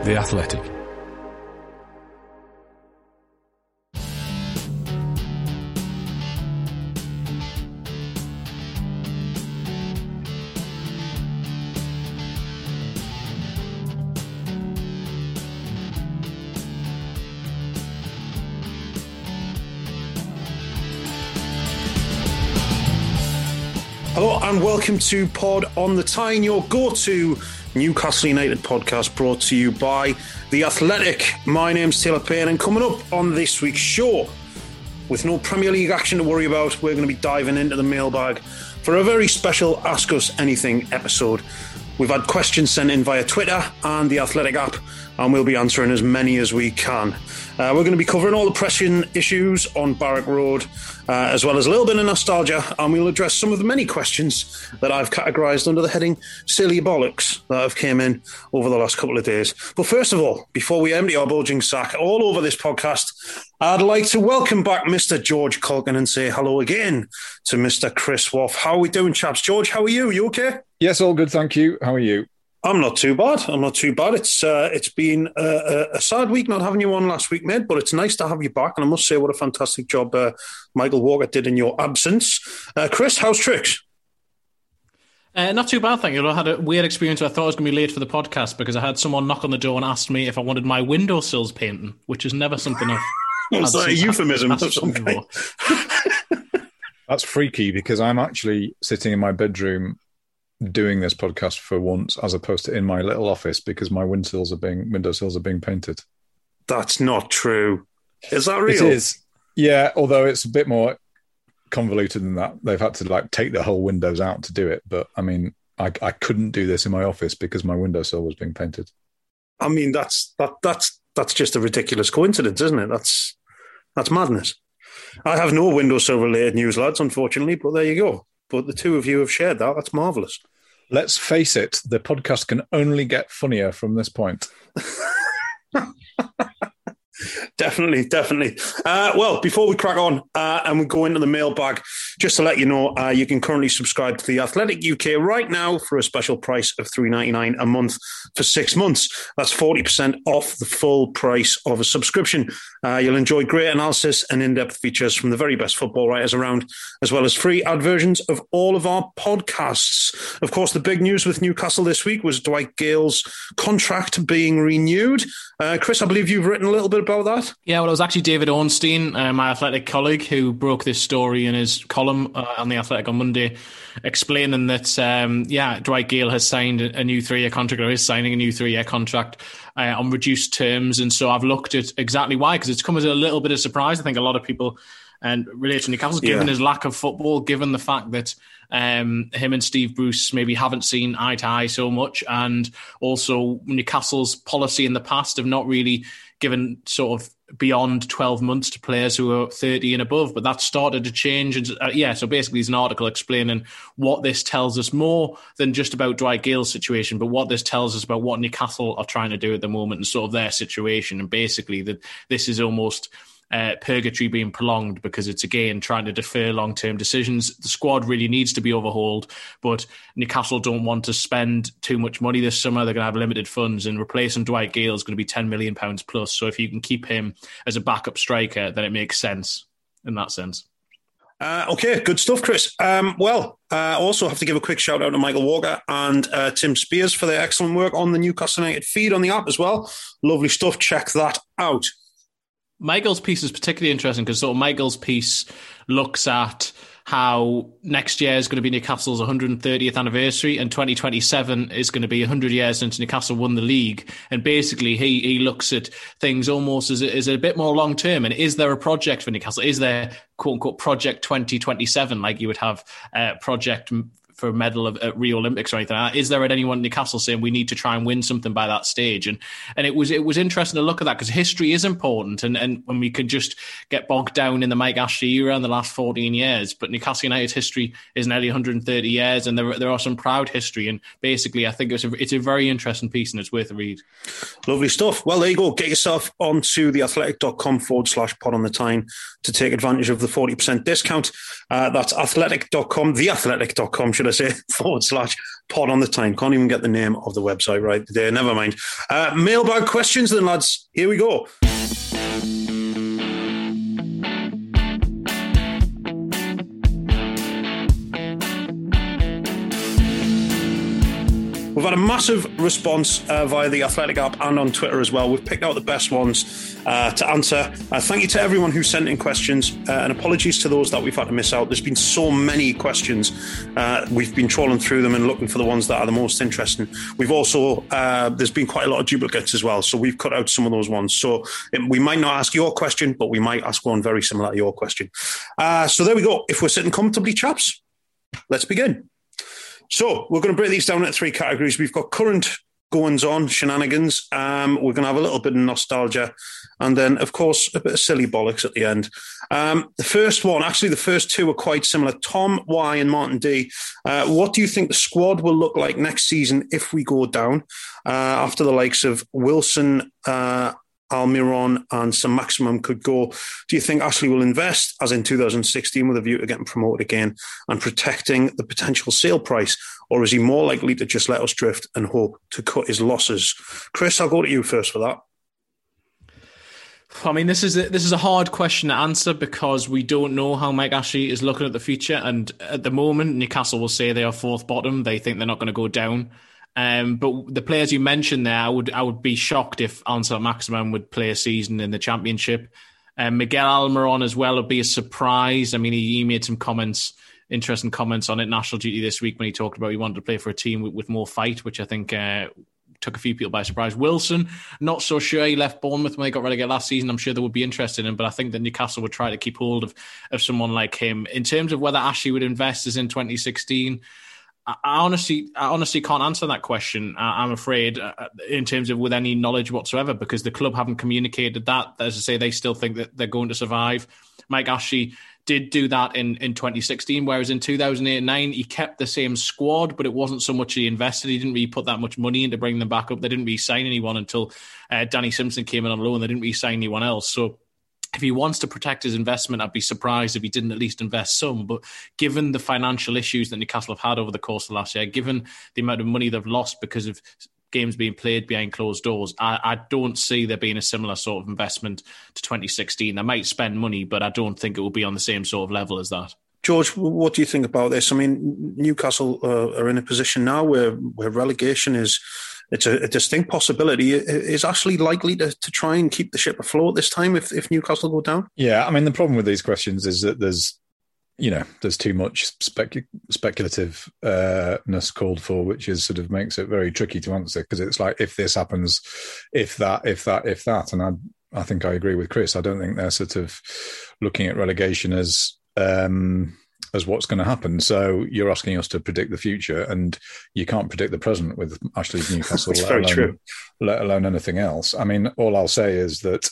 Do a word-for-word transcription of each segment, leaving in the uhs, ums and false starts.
The Athletic. Hello and welcome to Pod on the Tyne, your go-to Newcastle United podcast brought to you by The Athletic. My name's Taylor Payne, and coming up on this week's show, with no Premier League action to worry about, we're going to be diving into the mailbag for a very special Ask Us Anything episode. We've had questions sent in via Twitter and the Athletic app, and we'll be answering as many as we can. Uh, we're going to be covering all the pressing issues on Barrack Road, uh, as well as a little bit of nostalgia, and we'll address some of the many questions that I've categorised under the heading Silly Bollocks that have came in over the last couple of days. But first of all, before we empty our bulging sack all over this podcast, I'd like to welcome back Mister George Culkin and say hello again to Mister Chris Woff. How are we doing, chaps? George, how are you? You okay? Yes, all good, thank you. How are you? I'm not too bad. I'm not too bad. It's uh, it's been a, a sad week not having you on last week, mate, but it's nice to have you back. And I must say what a fantastic job uh, Michael Walker did in your absence. Uh, Chris, how's tricks? Uh, not too bad, thank you. I had a weird experience where I thought I was going to be late for the podcast because I had someone knock on the door and asked me if I wanted my windowsills painting, which is never something I've... Was that a euphemism of some kind? That's freaky because I'm actually sitting in my bedroom doing this podcast for once, as opposed to in my little office because my windowsills are being windowsills are being painted. That's not true. Is that real? It is. Yeah, although it's a bit more convoluted than that. They've had to like take the whole windows out to do it. But I mean, I, I couldn't do this in my office because my windowsill was being painted. I mean, that's that that's that's just a ridiculous coincidence, isn't it? That's that's madness. I have no windowsill related news, lads, unfortunately, but there you go. But the two of you have shared that. That's marvellous. Let's face it, the podcast can only get funnier from this point. Definitely, definitely. Uh, well, before we crack on uh, and we go into the mailbag, just to let you know, uh, you can currently subscribe to The Athletic U K right now for a special price of three dollars ninety-nine a month for six months. That's forty percent off the full price of a subscription. Uh, you'll enjoy great analysis and in-depth features from the very best football writers around, as well as free ad versions of all of our podcasts. Of course, the big news with Newcastle this week was Dwight Gale's contract being renewed. Uh, Chris, I believe you've written a little bit about that. Yeah, well, it was actually David Ornstein, uh, my Athletic colleague, who broke this story in his column uh, on The Athletic on Monday, explaining that, um, yeah, Dwight Gale has signed a new three-year contract, or is signing a new three-year contract uh, on reduced terms. And so I've looked at exactly why, because it's come as a little bit of surprise. I think a lot of people, and related to Newcastle, given yeah. his lack of football, given the fact that um, him and Steve Bruce maybe haven't seen eye to eye so much, and also Newcastle's policy in the past of not really given sort of beyond twelve months to players who are thirty and above, but that started to change. And uh, yeah, so basically there's an article explaining what this tells us more than just about Dwight Gale's situation, but what this tells us about what Newcastle are trying to do at the moment and sort of their situation. And basically that this is almost Uh, purgatory being prolonged because it's again trying to defer long-term decisions. The squad really needs to be overhauled, but Newcastle don't want to spend too much money this summer. They're going to have limited funds, and replacing Dwight Gale is going to be ten million pounds plus. So if you can keep him as a backup striker, then it makes sense in that sense. Uh, okay, good stuff, Chris. Um, well, I uh, also have to give a quick shout out to Michael Walker and uh, Tim Spears for their excellent work on the Newcastle United feed on the app as well. Lovely stuff. Check that out. Michael's piece is particularly interesting because sort of Michael's piece looks at how next year is going to be Newcastle's one hundred thirtieth anniversary and twenty twenty-seven is going to be one hundred years since Newcastle won the league. And basically he he looks at things almost as a, as a bit more long term. And is there a project for Newcastle? Is there, quote unquote, Project twenty twenty-seven, like you would have uh, Project for a medal of, at Rio Olympics or anything like that? Is there at anyone in Newcastle saying we need to try and win something by that stage? And and it was it was interesting to look at that because history is important, and, and when we could just get bogged down in the Mike Ashley era in the last fourteen years. But Newcastle United's history is nearly one hundred thirty years, and there there are some proud history. And basically, I think it's a, it's a very interesting piece, and it's worth a read. Lovely stuff. Well, there you go. Get yourself onto theathletic.com forward slash pod on the time to take advantage of the forty percent discount. Uh, that's athletic dot com, theathletic dot com, should should I say, forward slash pod on the time. Can't even get the name of the website right there. Never mind. Uh, mailbag questions then, lads. Here we go. We've had a massive response uh, via the Athletic app and on Twitter as well. We've picked out the best ones uh, to answer. Uh, thank you to everyone who sent in questions, uh, and apologies to those that we've had to miss out. There's been so many questions. Uh, we've been trawling through them and looking for the ones that are the most interesting. We've also, uh, there's been quite a lot of duplicates as well, so we've cut out some of those ones. So it, we might not ask your question, but we might ask one very similar to your question. Uh, so there we go. If we're sitting comfortably, chaps, let's begin. So we're going to break these down into three categories. We've got current goings-on, shenanigans. Um, we're going to have a little bit of nostalgia. And then, of course, a bit of silly bollocks at the end. Um, the first one, actually the first two are quite similar. Tom Y and Martin D. Uh, what do you think the squad will look like next season if we go down? Uh, after the likes of Wilson, uh, Almiron and Saint-Maximin could go. Do you think Ashley will invest, as in two thousand sixteen, with a view to getting promoted again and protecting the potential sale price? Or is he more likely to just let us drift and hope to cut his losses? Chris, I'll go to you first for that. I mean, this is a, this is a hard question to answer because we don't know how Mike Ashley is looking at the future. And at the moment, Newcastle will say they are fourth bottom. They think they're not going to go down. Um, but the players you mentioned there, I would I would be shocked if Ansel Maximin would play a season in the Championship. Um, Miguel Almiron as well would be a surprise. I mean, he, he made some comments, interesting comments on International Duty this week when he talked about he wanted to play for a team with, with more fight, which I think uh, took a few people by surprise. Wilson, not so sure. He left Bournemouth when they got relegated last season. I'm sure they would be interested in him, but I think that Newcastle would try to keep hold of, of someone like him. In terms of whether Ashley would invest as in twenty sixteen, I honestly, I honestly can't answer that question. I'm afraid, uh, in terms of with any knowledge whatsoever, because the club haven't communicated that. As I say, they still think that they're going to survive. Mike Ashley did do that in, in twenty sixteen, whereas in two thousand eight and nine, he kept the same squad, but it wasn't so much he invested. He didn't really put that much money in to bring them back up. They didn't really sign anyone until uh, Danny Simpson came in on loan. They didn't really sign anyone else. So if he wants to protect his investment, I'd be surprised if he didn't at least invest some. But given the financial issues that Newcastle have had over the course of last year, given the amount of money they've lost because of games being played behind closed doors, I, I don't see there being a similar sort of investment to twenty sixteen. They might spend money, but I don't think it will be on the same sort of level as that. George, what do you think about this? I mean, Newcastle uh, are in a position now where, where relegation is... It's a, a distinct possibility. Is Ashley likely to, to try and keep the ship afloat this time if, if Newcastle go down? Yeah, I mean, the problem with these questions is that there's, you know, there's too much spec- speculativeness uh, called for, which is sort of makes it very tricky to answer because it's like, if this happens, if that, if that, if that. And I, I think I agree with Chris. I don't think they're sort of looking at relegation as... Um, as what's going to happen. So you're asking us to predict the future, and you can't predict the present with Ashley's Newcastle, That's let, very alone, true. let alone anything else. I mean, all I'll say is that,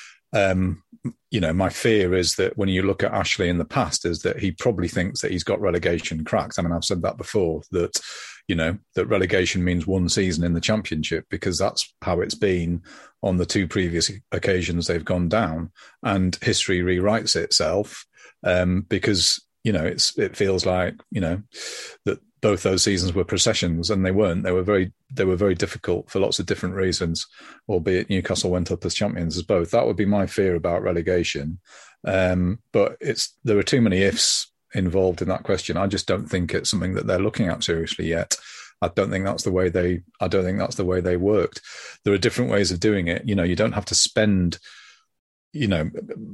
um, you know, my fear is that when you look at Ashley in the past, is that he probably thinks that he's got relegation cracked. I mean, I've said that before, that, you know, that relegation means one season in the Championship, because that's how it's been on the two previous occasions they've gone down, and history rewrites itself um, because, you know, it's it feels like, you know, that both those seasons were processions, and they weren't. They were very they were very difficult for lots of different reasons, albeit Newcastle went up as champions as both. That would be my fear about relegation. Um, but it's there are too many ifs involved in that question. I just don't think it's something that they're looking at seriously yet. I don't think that's the way they I don't think that's the way they worked. There are different ways of doing it. You know, you don't have to spend. You know,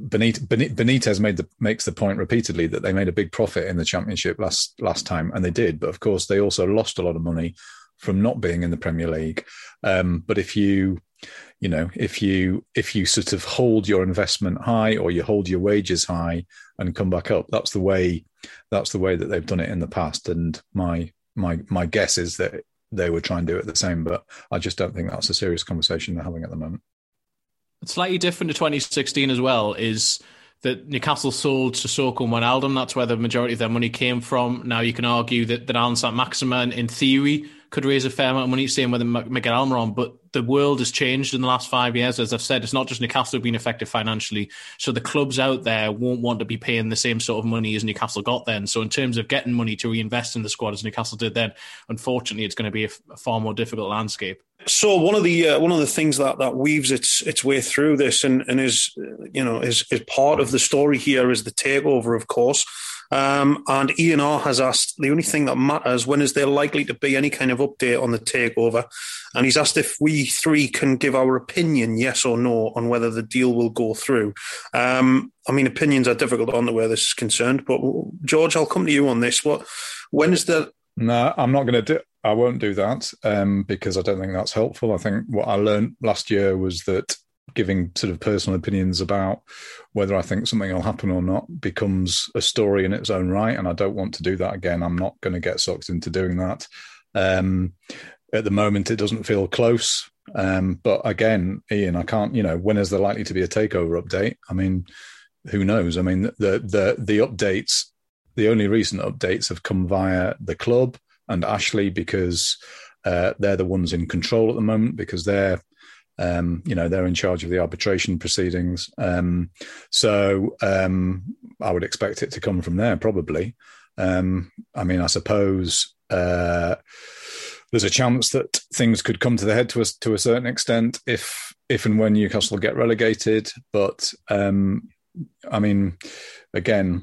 Benitez made the makes the point repeatedly that they made a big profit in the Championship last last time, and they did. But of course, they also lost a lot of money from not being in the Premier League. Um, but if you, you know, if you if you sort of hold your investment high, or you hold your wages high and come back up, that's the way that's the way that they've done it in the past. And my my my guess is that they would try and do it the same. But I just don't think that's a serious conversation they're having at the moment. It's slightly different to twenty sixteen as well, is that Newcastle sold Sissoko and Wijnaldum. That's where the majority of their money came from. Now, you can argue that, that Alan Saint-Maximin, in theory, could raise a fair amount of money, same with Miguel Almiron, but the world has changed in the last five years. As I've said, it's not just Newcastle being affected financially. So the clubs out there won't want to be paying the same sort of money as Newcastle got then. So in terms of getting money to reinvest in the squad as Newcastle did then, unfortunately, it's going to be a, a far more difficult landscape. So one of the uh, one of the things that, that weaves its its way through this and, and is you know is is part of the story here is the takeover, of course. Um, and Ian R has asked, the only thing that matters, when is there likely to be any kind of update on the takeover? And he's asked if we three can give our opinion, yes or no, on whether the deal will go through. Um, I mean, opinions are difficult on where this is concerned, but George, I'll come to you on this. What, when is the... No, I'm not going to do... I won't do that um, because I don't think that's helpful. I think what I learned last year was that giving sort of personal opinions about whether I think something will happen or not becomes a story in its own right, and I don't want to do that again. I'm not going to get sucked into doing that. Um, at the moment, it doesn't feel close. Um, but again, Ian, I can't, you know, when is there likely to be a takeover update? I mean, who knows? I mean, the the the updates, the only recent updates have come via the club and Ashley because uh, they're the ones in control at the moment because they're Um, you know, they're in charge of the arbitration proceedings. Um, so um, I would expect it to come from there, probably. Um, I mean, I suppose uh, there's a chance that things could come to the head to us to a certain extent if if and when Newcastle get relegated. But, um, I mean, again,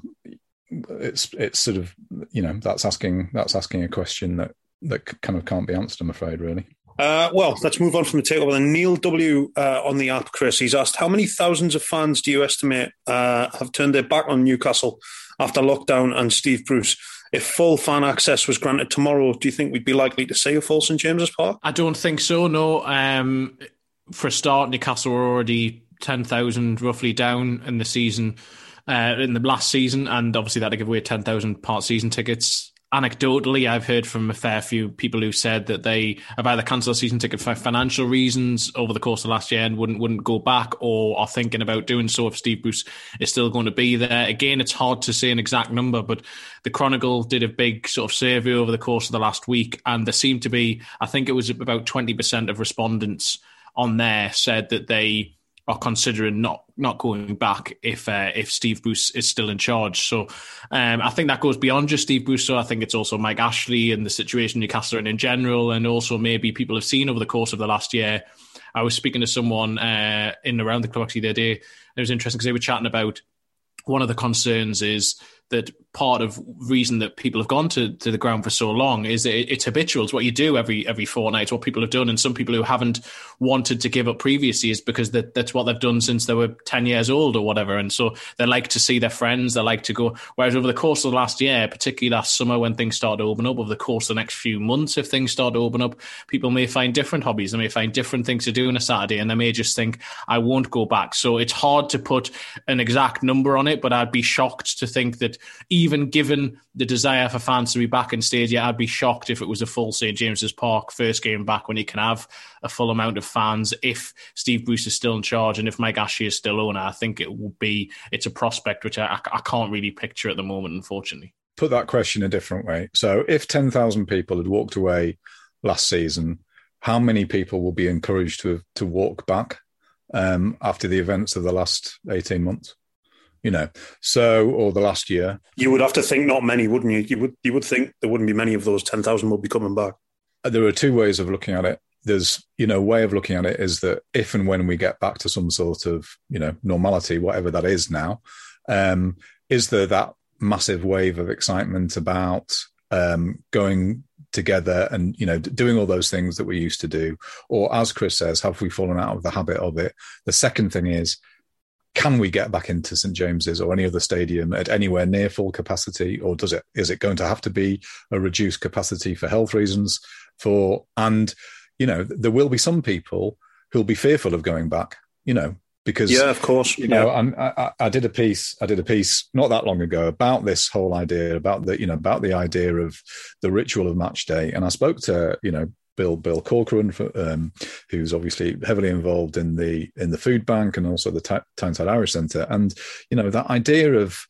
it's it's sort of, you know, that's asking that's asking a question that, that kind of can't be answered, I'm afraid, really. Uh, well, let's move on from the takeover. Then Neil W. Uh, on the app, Chris, he's asked, how many thousands of fans do you estimate uh, have turned their back on Newcastle after lockdown and Steve Bruce? If full fan access was granted tomorrow, do you think we'd be likely to see a full St James's Park? I don't think so, no. Um, for a start, Newcastle were already ten thousand roughly down in the season, uh, in the last season, and obviously that to give away ten thousand part season tickets. Anecdotally, I've heard from a fair few people who said that they have either cancelled a season ticket for financial reasons over the course of last year and wouldn't wouldn't go back, or are thinking about doing so if Steve Bruce is still going to be there. Again, it's hard to say an exact number, but the Chronicle did a big sort of survey over the course of the last week, and there seemed to be, I think it was about twenty percent of respondents on there said that they are considering not not going back if uh, if Steve Bruce is still in charge. So um, I think that goes beyond just Steve Bruce. So I think it's also Mike Ashley and the situation Newcastle are in in general, and also maybe people have seen over the course of the last year. I was speaking to someone uh, in around the club actually the other day. It was interesting because they were chatting about one of the concerns is that part of reason that people have gone to, to the ground for so long is that it's habitual. It's what you do every every fortnight. It's what people have done. And some people who haven't wanted to give up previously is because that, that's what they've done since they were ten years old or whatever. And so they like to see their friends. They like to go. Whereas over the course of the last year, particularly last summer when things started to open up, over the course of the next few months, if things start to open up, people may find different hobbies. They may find different things to do on a Saturday, and they may just think, I won't go back. So it's hard to put an exact number on it, but I'd be shocked to think that even given the desire for fans to be back in stadium, I'd be shocked if it was a full St James's Park first game back when you can have a full amount of fans. If Steve Bruce is still in charge and if Mike Ashley is still owner, I think it will be, it's a prospect which I, I can't really picture at the moment, unfortunately. Put that question a different way. So if ten thousand people had walked away last season, how many people will be encouraged to to walk back um, after the events of the last eighteen months? You know, so, or the last year. You would have to think not many, wouldn't you? You would you would think there wouldn't be many of those ten thousand will be coming back. There are two ways of looking at it. There's, you know, way of looking at it is that if and when we get back to some sort of, you know, normality, whatever that is now, um, is there that massive wave of excitement about um, going together and, you know, doing all those things that we used to do? Or as Chris says, have we fallen out of the habit of it? The second thing is, can we get back into St James's or any other stadium at anywhere near full capacity, or does it is it going to have to be a reduced capacity for health reasons? For and you know there will be some people who'll be fearful of going back. You know because yeah, of course. You know, yeah. I, I, I did a piece. I did a piece not that long ago about this whole idea about the you know about the idea of the ritual of match day, and I spoke to you know. Bill Bill Corcoran, um, who's obviously heavily involved in the in the food bank and also the T- Tyneside Irish Centre, and you know that idea of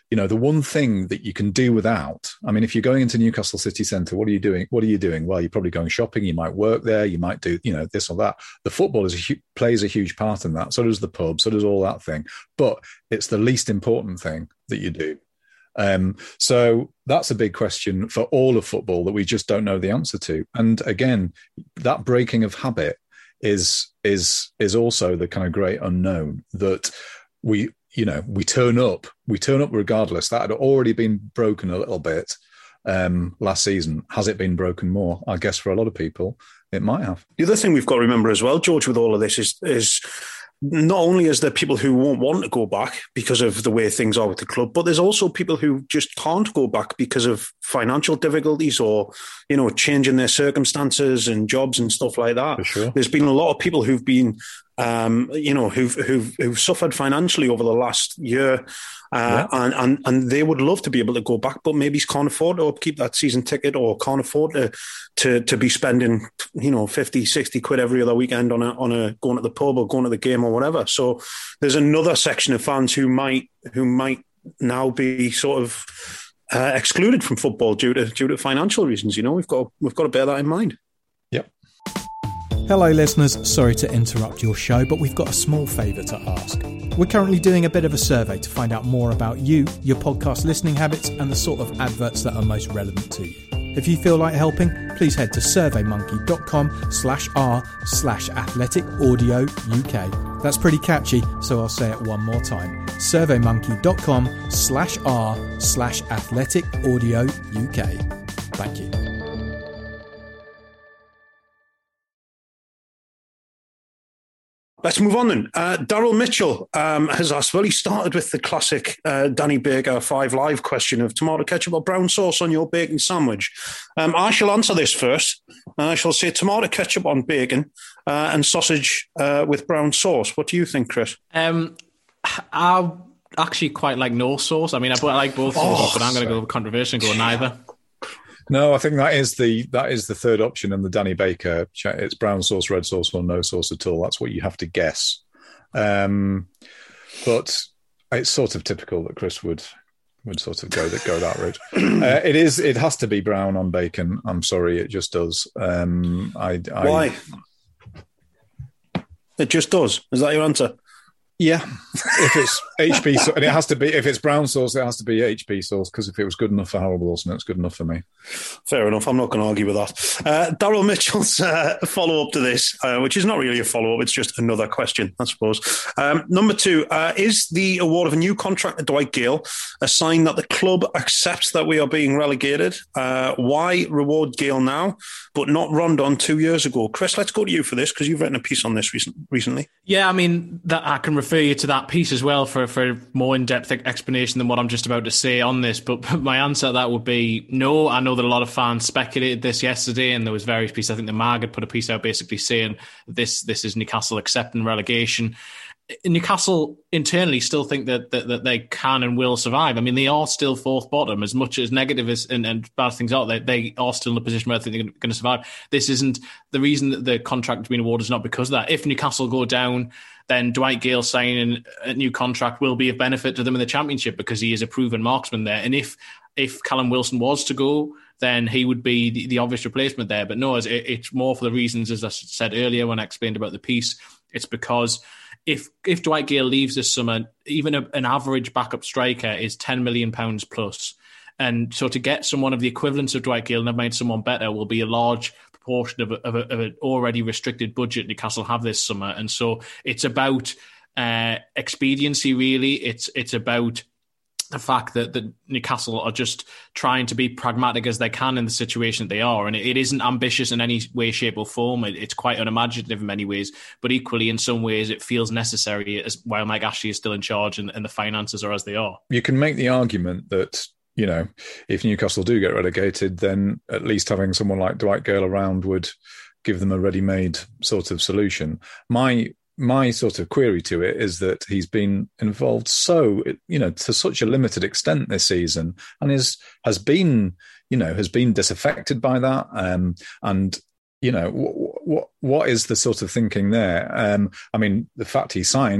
you know, the one thing that you can do without, I mean, if you're going into Newcastle city centre, what are you doing? What are you doing? Well, you're probably going shopping. You might work there. You might do, you know, this or that. The football is a, plays a huge part in that. So does the pub. So does all that thing. But it's the least important thing that you do. Um, so that's a big question for all of football that we just don't know the answer to. And again, that breaking of habit is is is also the kind of great unknown that we, you know, we turn up, we turn up regardless. That had already been broken a little bit um, last season. Has it been broken more? I guess for a lot of people, it might have. The other thing we've got to remember as well, George, with all of this is is not only is there people who won't want to go back because of the way things are with the club, but there's also people who just can't go back because of financial difficulties or, you know, changing their circumstances and jobs and stuff like that. For sure. There's been a lot of people who've been, um, you know, who've, who've who've suffered financially over the last year. Uh, yeah. and, and and they would love to be able to go back, but maybe can't afford to keep that season ticket or can't afford to to to be spending, you know, fifty, sixty quid every other weekend on a on a going to the pub or going to the game or whatever. So there's another section of fans who might who might now be sort of uh, excluded from football due to due to financial reasons. You know, we've got we've got to bear that in mind. Yep. Hello listeners, sorry to interrupt your show, but we've got a small favour to ask. We're currently doing a bit of a survey to find out more about you, your podcast listening habits, and the sort of adverts that are most relevant to you. If you feel like helping, please head to surveymonkey.com slash r slash athletic audio UK. That's pretty catchy, so I'll say it one more time. surveymonkey.com slash r slash athletic audio UK. Thank you. Let's move on then. Uh, Daryl Mitchell um, has asked, well, he started with the classic uh, Danny Baker Five Live question of tomato ketchup or brown sauce on your bacon sandwich. Um, I shall answer this first. I shall say tomato ketchup on bacon uh, and sausage uh, with brown sauce. What do you think, Chris? Um, I actually quite like no sauce. I mean, I like both sauces, oh, but I'm going to go controversial and go neither. No, I think that is the that is the third option in the Danny Baker. It's brown sauce, red sauce, or no sauce at all. That's what you have to guess. Um, but it's sort of typical that Chris would would sort of go that go that route. uh, it is. It has to be brown on bacon. I'm sorry, it just does. Um, I, I, Why? It just does. Is that your answer? Yeah, if it's H P, and it has to be, if it's brown sauce, it has to be H P sauce, because if it was good enough for Harold Wilson, it's good enough for me. Fair enough. I'm not going to argue with that. Uh, Daryl Mitchell's uh, follow-up to this, uh, which is not really a follow-up, it's just another question, I suppose. Um, number two, uh, is the award of a new contract to Dwight Gale a sign that the club accepts that we are being relegated? Uh, why reward Gale now, but not Rondon two years ago? Chris, let's go to you for this, because you've written a piece on this recent, recently. Yeah, I mean, that I can refer you to that piece as well for, for more in-depth explanation than what I'm just about to say on this. But my answer to that would be no. I know that a lot of fans speculated this yesterday, and there was various pieces. I think the Mag had put a piece out basically saying this this is Newcastle accepting relegation. Newcastle internally still think that, that that they can and will survive. I mean, they are still fourth bottom. As much as negative as, and, and bad things are, they, they are still in a position where I think they're going to survive. This isn't the reason that the contract has been awarded is not because of that. If Newcastle go down, then Dwight Gale signing a new contract will be of benefit to them in the Championship because he is a proven marksman there. And if if Callum Wilson was to go, then he would be the, the obvious replacement there. But no, it's, it's more for the reasons, as I said earlier when I explained about the piece. It's because if if Dwight Gale leaves this summer, even a, an average backup striker is ten million pounds plus. And so to get someone of the equivalence of Dwight Gale, never mind someone better, will be a large proportion of, a, of, a, of an already restricted budget Newcastle have this summer. And so it's about uh, expediency, really. It's it's about the fact that, that Newcastle are just trying to be pragmatic as they can in the situation that they are. And it, it isn't ambitious in any way, shape or form. It, it's quite unimaginative in many ways, but equally in some ways it feels necessary as while Mike Ashley is still in charge and, and the finances are as they are. You can make the argument that, you know, if Newcastle do get relegated, then at least having someone like Dwight Gale around would give them a ready-made sort of solution. My My sort of query to it is that he's been involved so, you know, to such a limited extent this season, and is has been, you know, has been disaffected by that. Um, and you know, what what what is the sort of thinking there? Um, I mean, the fact he signed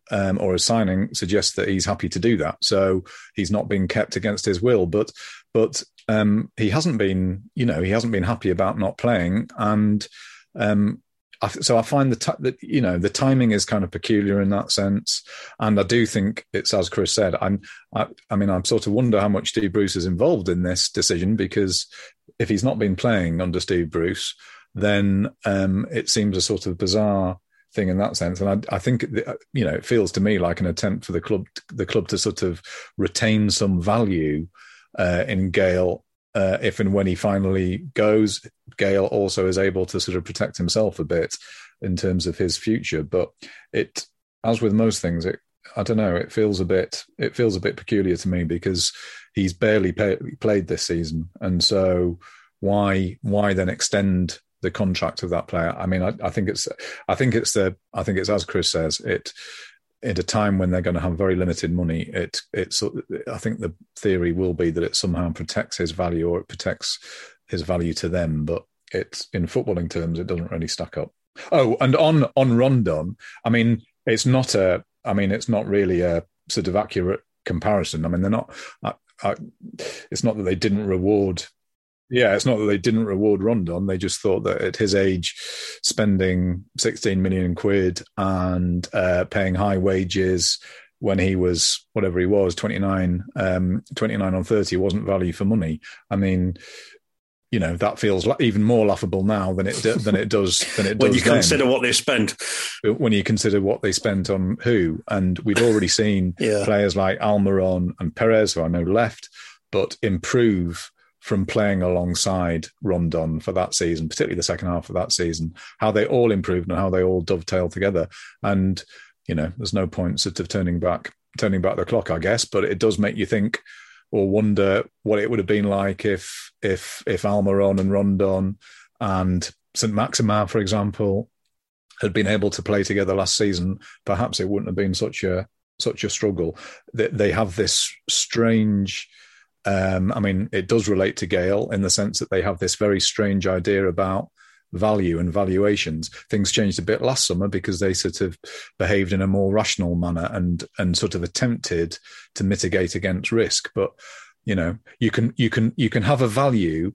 um, or his signing suggests that he's happy to do that. So he's not being kept against his will. But but um, he hasn't been, you know, he hasn't been happy about not playing. And um, I, so I find the t- that you know the timing is kind of peculiar in that sense. And I do think it's as Chris said. I'm I, I mean, I sort of wonder how much Steve Bruce is involved in this decision, because if he's not been playing under Steve Bruce, then um, it seems a sort of bizarre thing in that sense. And I, I think, you know, it feels to me like an attempt for the club, the club to sort of retain some value uh, in Gayle. Uh, if and when he finally goes, Gayle also is able to sort of protect himself a bit in terms of his future. But it, as with most things, it, I don't know, it feels a bit, it feels a bit peculiar to me, because he's barely pay, played this season. And so why, why then extend the contract of that player? I mean, I, I think it's, I think it's the, I think it's, as Chris says, it, at a time when they're going to have very limited money, it, it's, I think the theory will be that it somehow protects his value, or it protects his value to them. But it's, in footballing terms, it doesn't really stack up. Oh, and on, on Rondon, I mean, it's not a, I mean, it's not really a sort of accurate comparison. I mean, they're not, I, I, it's not that they didn't reward, yeah, it's not that they didn't reward Rondon. They just thought that at his age, spending sixteen million quid and uh, paying high wages when he was, whatever he was, twenty-nine, um, twenty-nine on thirty wasn't value for money. I mean, you know, that feels even more laughable now than it than it does than it when does you consider then. what they spent. When you consider what they spent on who, and we've already seen yeah. players like Almiron and Perez, who I know left, but improve from playing alongside Rondon for that season, particularly the second half of that season. How they all improved and how they all dovetail together. And you know, there's no point sort of turning back turning back the clock, I guess, but it does make you think or wonder what it would have been like if if if Almiron and Rondon and Saint Maximin, for example, had been able to play together last season. Perhaps it wouldn't have been such a such a struggle. They, they have this strange. Um, I mean, it does relate to Gayle in the sense that they have this very strange idea about value and valuations. Things changed a bit last summer because they sort of behaved in a more rational manner and and sort of attempted to mitigate against risk. But you know, you can you can you can have a value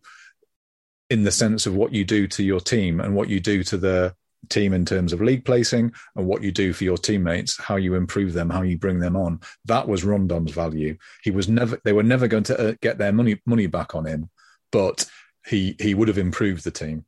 in the sense of what you do to your team and what you do to the team in terms of league placing, and what you do for your teammates, how you improve them, how you bring them on. That was Rondon's value. He was never, they were never going to get their money money back on him, but he he would have improved the team.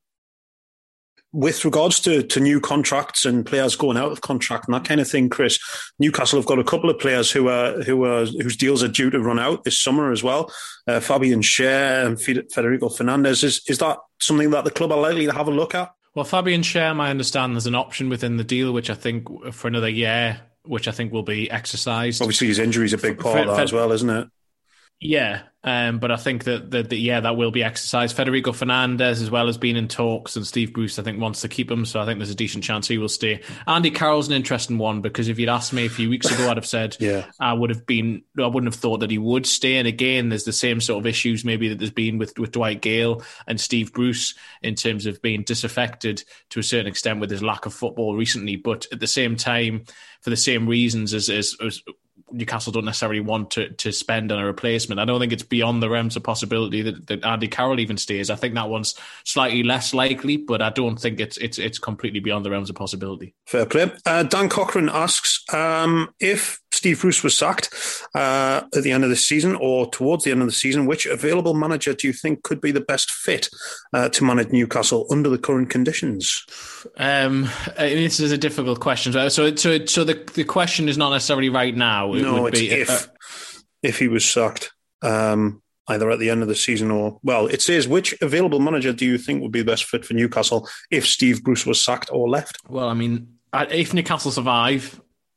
With regards to, to new contracts and players going out of contract and that kind of thing, Chris, Newcastle have got a couple of players who are who are whose deals are due to run out this summer as well. Uh, Fabian Schär and Federico Fernandez. Is is that something that the club are likely to have a look at? Well, Fabian Schär, I understand there's an option within the deal, which I think for another year, which I think will be exercised. Obviously, his injury is a big part Fe- of that Fe- as well, isn't it? Yeah, um, but I think that, that, that, yeah, that will be exercised. Federico Fernandez, as well, has been in talks, and Steve Bruce, I think, wants to keep him, so I think there's a decent chance he will stay. Andy Carroll's an interesting one, because if you'd asked me a few weeks ago, I'd have said yeah. I would have been, I wouldn't have thought that he would stay. And again, there's the same sort of issues maybe that there's been with, with Dwight Gayle and Steve Bruce in terms of being disaffected to a certain extent with his lack of football recently. But at the same time, for the same reasons as, as, as Newcastle don't necessarily want to, to spend on a replacement. I don't think it's beyond the realms of possibility that, that Andy Carroll even stays. I think that one's slightly less likely, but I don't think it's it's it's completely beyond the realms of possibility. Fair play. Uh, Dan Cochran asks, um, if Steve Bruce was sacked uh, at the end of the season or towards the end of the season, which available manager do you think could be the best fit uh, to manage Newcastle under the current conditions? Um, I mean, this is a difficult question. So, so, so the the question is not necessarily right now. It no, would it's be if uh, if he was sacked, um, either at the end of the season or well, it says which available manager do you think would be the best fit for Newcastle if Steve Bruce was sacked or left? Well, I mean, if Newcastle survive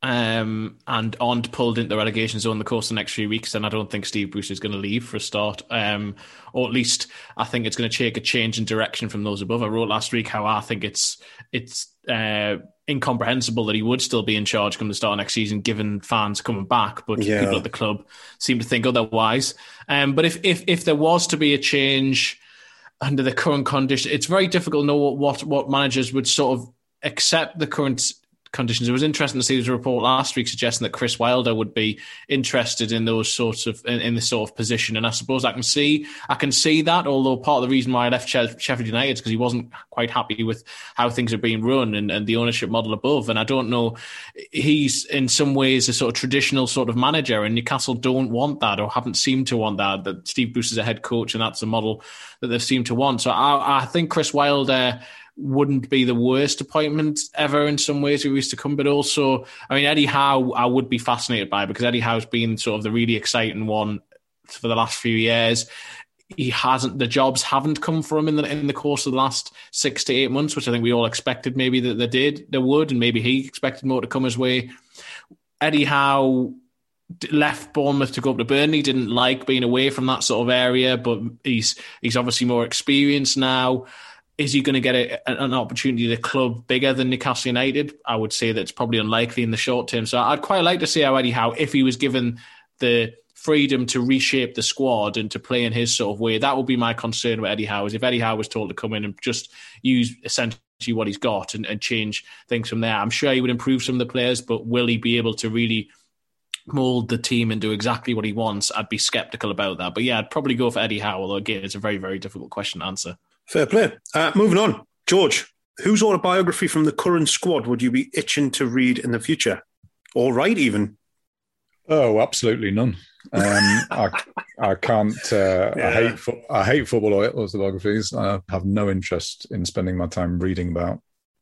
um, and aren't pulled into the relegation zone in the course of the next few weeks, then I don't think Steve Bruce is going to leave for a start. Um, or at least I think it's going to take a change in direction from those above. I wrote last week how I think it's it's uh, incomprehensible that he would still be in charge come the start of next season, given fans coming back. But yeah. people at the club seem to think otherwise. Um, but if, if if there was to be a change under the current condition, it's very difficult to know what, what, what managers would sort of accept the current conditions. It was interesting to see there was a report last week suggesting that Chris Wilder would be interested in those sorts of in, in this sort of position, and I suppose I can see I can see that. Although part of the reason why I left Sheffield United is because he wasn't quite happy with how things are being run and, and the ownership model above. And I don't know, he's in some ways a sort of traditional sort of manager, and Newcastle don't want that or haven't seemed to want that. That Steve Bruce is a head coach, and that's a model that they've seemed to want. So I, I think Chris Wilder wouldn't be the worst appointment ever in some ways, who used to come. But also, I mean, Eddie Howe, I would be fascinated by, because Eddie Howe's been sort of the really exciting one for the last few years. He hasn't, the jobs haven't come for him in the in the course of the last six to eight months, which I think we all expected maybe that they did, they would, and maybe he expected more to come his way. Eddie Howe left Bournemouth to go up to Burnley, didn't like being away from that sort of area, but he's he's obviously more experienced now. Is he going to get a, an opportunity at a club bigger than Newcastle United? I would say that's probably unlikely in the short term. So I'd quite like to see how Eddie Howe, if he was given the freedom to reshape the squad and to play in his sort of way, that would be my concern with Eddie Howe, is if Eddie Howe was told to come in and just use essentially what he's got and, and change things from there. I'm sure he would improve some of the players, but will he be able to really mould the team and do exactly what he wants? I'd be sceptical about that. But yeah, I'd probably go for Eddie Howe, although again, it's a very, very difficult question to answer. Fair play. Uh, moving on. George, whose autobiography from the current squad would you be itching to read in the future? Or write even? Oh, absolutely none. Um, I, I can't. Uh, yeah. I hate. Fo- I hate football autobiographies. I have no interest in spending my time reading about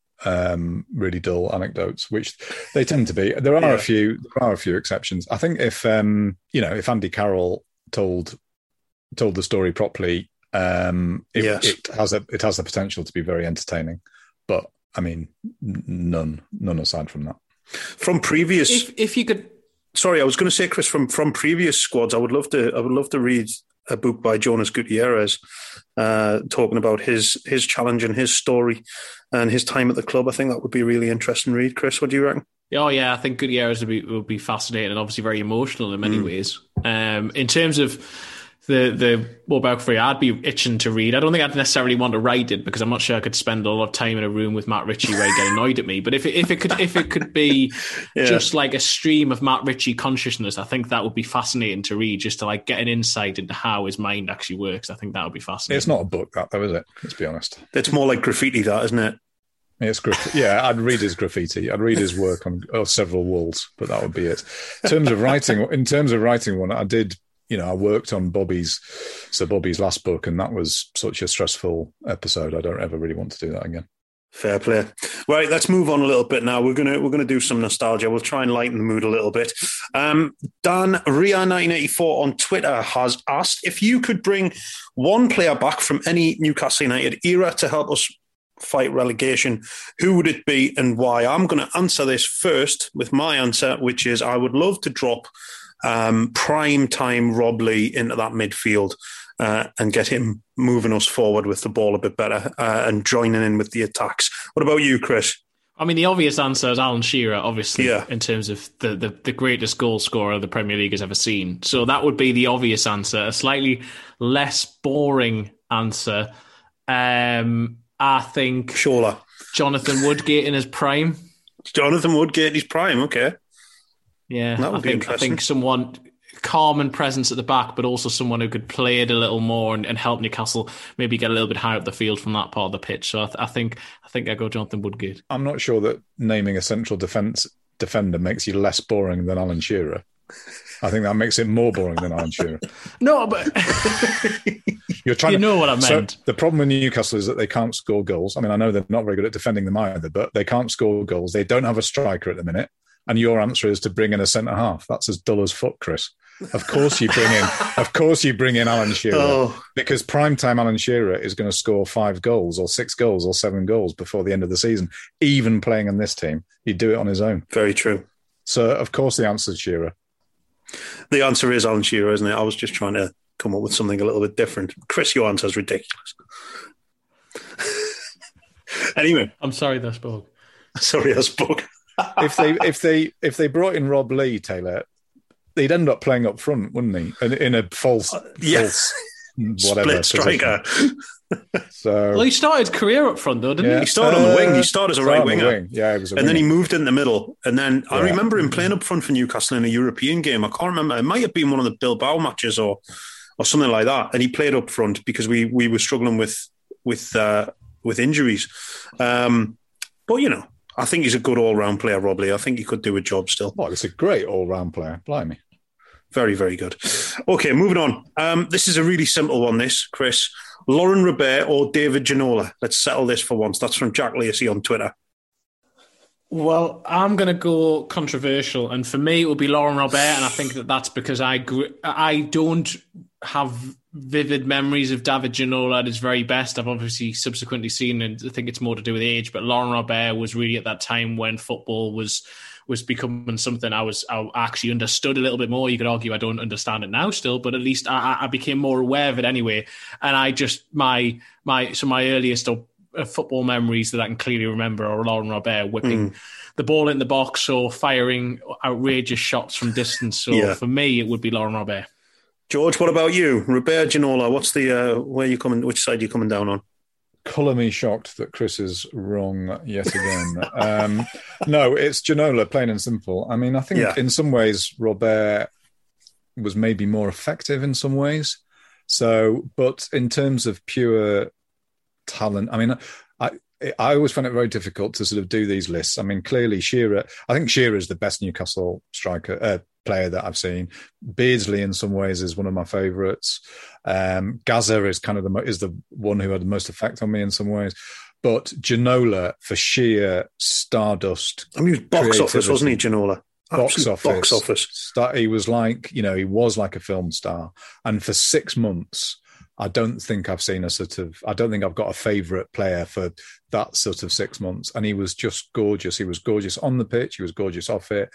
um, really dull anecdotes, which they tend to be. There are yeah. a few. There are a few exceptions. I think if um, you know, if Andy Carroll told told the story properly, um, it, yes. it has a it has the potential to be very entertaining. But I mean, none, none aside from that. From previous, if, if you could. Sorry, I was going to say, Chris, from, from previous squads, I would love to I would love to read a book by Jonas Gutierrez uh, talking about his his challenge and his story and his time at the club. I think that would be a really interesting read. Chris, what do you reckon? Oh, yeah, I think Gutierrez would be, would be fascinating and obviously very emotional in many mm. ways. Um, in terms of the the autobiography, I'd be itching to read. I don't think I'd necessarily want to write it, because I'm not sure I could spend a lot of time in a room with Matt Ritchie where I get annoyed at me. But if it, if it could if it could be yeah. just like a stream of Matt Ritchie consciousness, I think that would be fascinating to read, just to like get an insight into how his mind actually works. I think that would be fascinating. It's not a book, that though, is it? Let's be honest. It's more like graffiti, that, isn't it? It's graffiti. Yeah, I'd read his graffiti. I'd read his work on oh, several walls, but that would be it. In terms of writing, in terms of writing one, I did. You know, I worked on Bobby's, so Bobby's last book, and that was such a stressful episode. I don't ever really want to do that again. Fair play. Right, let's move on a little bit now. We're gonna we're gonna do some nostalgia. We'll try and lighten the mood a little bit. Um, Dan Ria nineteen eighty-four on Twitter has asked if you could bring one player back from any Newcastle United era to help us fight relegation, who would it be and why? I'm going to answer this first with my answer, which is I would love to drop Um, prime time Rob Lee into that midfield uh, and get him moving us forward with the ball a bit better uh, and joining in with the attacks. What about you, Chris? I mean, the obvious answer is Alan Shearer, obviously, yeah. in terms of the, the, the greatest goal scorer the Premier League has ever seen. So that would be the obvious answer. A slightly less boring answer, um, I think. Shola. Jonathan Woodgate in his prime. Jonathan Woodgate in his prime, okay. Yeah, that would I be think interesting. I think someone calm and presence at the back, but also someone who could play it a little more and, and help Newcastle maybe get a little bit higher up the field from that part of the pitch. So I, th- I think I think I go Jonathan Woodgate. I'm not sure that naming a central defence defender makes you less boring than Alan Shearer. I think that makes it more boring than Alan Shearer. No, but You're trying you to, know what I meant. So the problem with Newcastle is that they can't score goals. I mean, I know they're not very good at defending them either, but they can't score goals. They don't have a striker at the minute. And your answer is to bring in a centre half. That's as dull as fuck, Chris. Of course you bring in, of course you bring in Alan Shearer oh. because primetime Alan Shearer is going to score five goals or six goals or seven goals before the end of the season. Even playing in this team, he'd do it on his own. Very true. So of course the answer is Shearer. The answer is Alan Shearer, isn't it? I was just trying to come up with something a little bit different. Chris, your answer is ridiculous. Anyway, I'm sorry, I spoke. Sorry, I spoke. if they if they if they brought in Rob Lee, Taylor, they'd end up playing up front, wouldn't they? In, in a false, uh, yeah. false whatever split striker. So, well, he started his career up front, though, didn't yeah. he? He started on the wing. He started as a right winger. Wing. Yeah, he was a and winger. then he moved in the middle. And then I Yeah. remember him playing up front for Newcastle in a European game. I can't remember. It might have been one of the Bilbao matches or or something like that. And he played up front because we we were struggling with with uh, with injuries. Um, but you know, I think he's a good all round player, Rob Lee. I think he could do a job still. Well, it's a great all round player. Blimey. Very, very good. Okay, moving on. Um, this is a really simple one, this, Chris. Laurent Robert or David Ginola? Let's settle this for once. That's from Jack Lacey on Twitter. Well, I'm going to go controversial, and for me, it will be Laurent Robert, and I think that that's because I grew, I don't have vivid memories of David Ginola at his very best. I've obviously subsequently seen, and I think it's more to do with age, but Laurent Robert was really at that time when football was was becoming something I was I actually understood a little bit more. You could argue I don't understand it now still, but at least I, I became more aware of it anyway. And I just, my, my, so my earliest or football memories that I can clearly remember are Laurent Robert whipping mm. the ball in the box or firing outrageous shots from distance. So yeah. for me, it would be Laurent Robert. George, what about you? Robert, Ginola, what's the, uh, where are you coming, which side are you coming down on? Colour me shocked that Chris is wrong yet again. um, no, it's Ginola, plain and simple. I mean, I think yeah. in some ways Robert was maybe more effective in some ways. So, but in terms of pure talent, I mean, I I always find it very difficult to sort of do these lists. I mean, clearly Shearer, I think Shearer is the best Newcastle striker uh, player that I've seen. Beardsley in some ways is one of my favourites. Um, Gaza is kind of the is the one who had the most effect on me in some ways. But Ginola, for sheer stardust, I mean, he was box office, wasn't he, Ginola? Box office. Box office. Star, he was like, you know, he was like a film star. And for six months, I don't think I've seen a sort of, I don't think I've got a favourite player for that sort of six months. And he was just gorgeous. He was gorgeous on the pitch. He was gorgeous off it.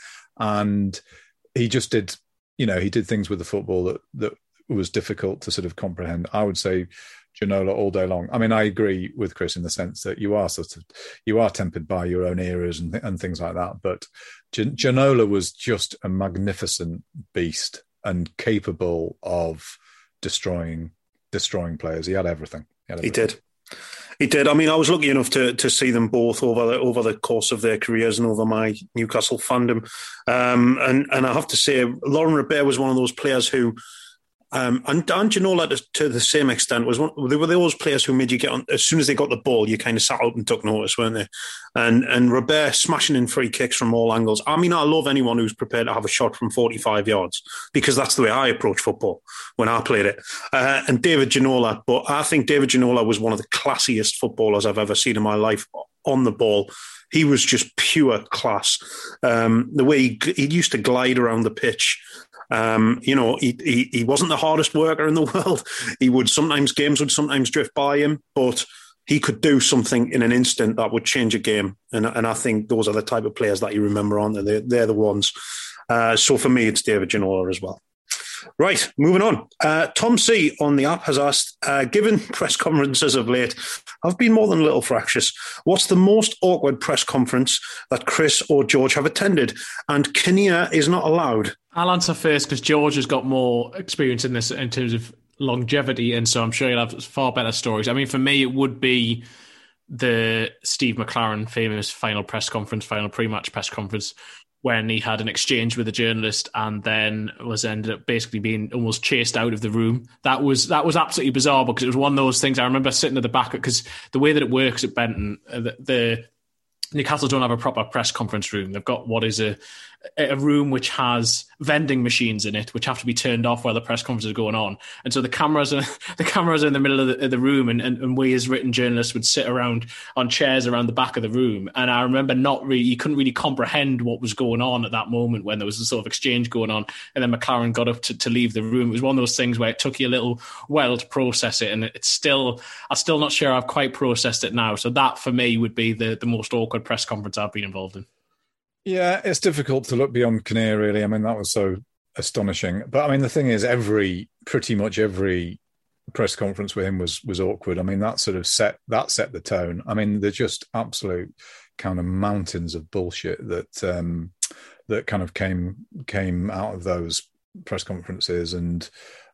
And he just did, you know, he did things with the football that, that was difficult to sort of comprehend. I would say Ginola all day long. I mean, I agree with Chris in the sense that you are sort of, you are tempered by your own eras and, th- and things like that. But Gin- Ginola was just a magnificent beast and capable of destroying destroying players. He had everything. He, had everything. he did. He did. I mean, I was lucky enough to to see them both over the, over the course of their careers and over my Newcastle fandom. Um, and, and I have to say, Laurent Robert was one of those players who, um, and, and Ginola to, to the same extent, was one, they were those players who made you get on, as soon as they got the ball, you kind of sat up and took notice, weren't they? And and Robert smashing in free kicks from all angles. I mean, I love anyone who's prepared to have a shot from forty-five yards because that's the way I approach football when I played it. Uh, and David Ginola, but I think David Ginola was one of the classiest footballers I've ever seen in my life on the ball. He was just pure class. Um, the way he, he used to glide around the pitch. Um, you know, he, he he wasn't the hardest worker in the world. He would sometimes, games would sometimes drift by him, but he could do something in an instant that would change a game. And and I think those are the type of players that you remember, aren't they? They're, they're the ones. Uh, so for me, it's David Ginola as well. Right, moving on. Uh, Tom C on the app has asked, uh, given press conferences of late have been more than a little fractious, what's the most awkward press conference that Chris or George have attended? And Kinnear is not allowed. I'll answer first because George has got more experience in this in terms of longevity, and so I'm sure he'll have far better stories. I mean, for me, it would be the Steve McLaren famous final press conference, final pre-match press conference, when he had an exchange with a journalist and then was ended up basically being almost chased out of the room. That was that was absolutely bizarre because it was one of those things I remember sitting at the back, because the way that it works at Benton, the, the Newcastle don't have a proper press conference room. They've got what is a a room which has vending machines in it, which have to be turned off while the press conference is going on. And so the cameras are the cameras are in the middle of the, of the room, and, and, and we as written journalists would sit around on chairs around the back of the room. And I remember not really, you couldn't really comprehend what was going on at that moment when there was a sort of exchange going on. And then McLaren got up to, to leave the room. It was one of those things where it took you a little while to process it. And it's still, I'm still not sure I've quite processed it now. So that for me would be the, the most awkward press conference I've been involved in. Yeah, it's difficult to look beyond Kinnear, really. I mean, that was so astonishing. But I mean, the thing is, every pretty much every press conference with him was was awkward. I mean, that sort of set that set the tone. I mean, they're just absolute kind of mountains of bullshit that um, that kind of came came out of those press conferences, and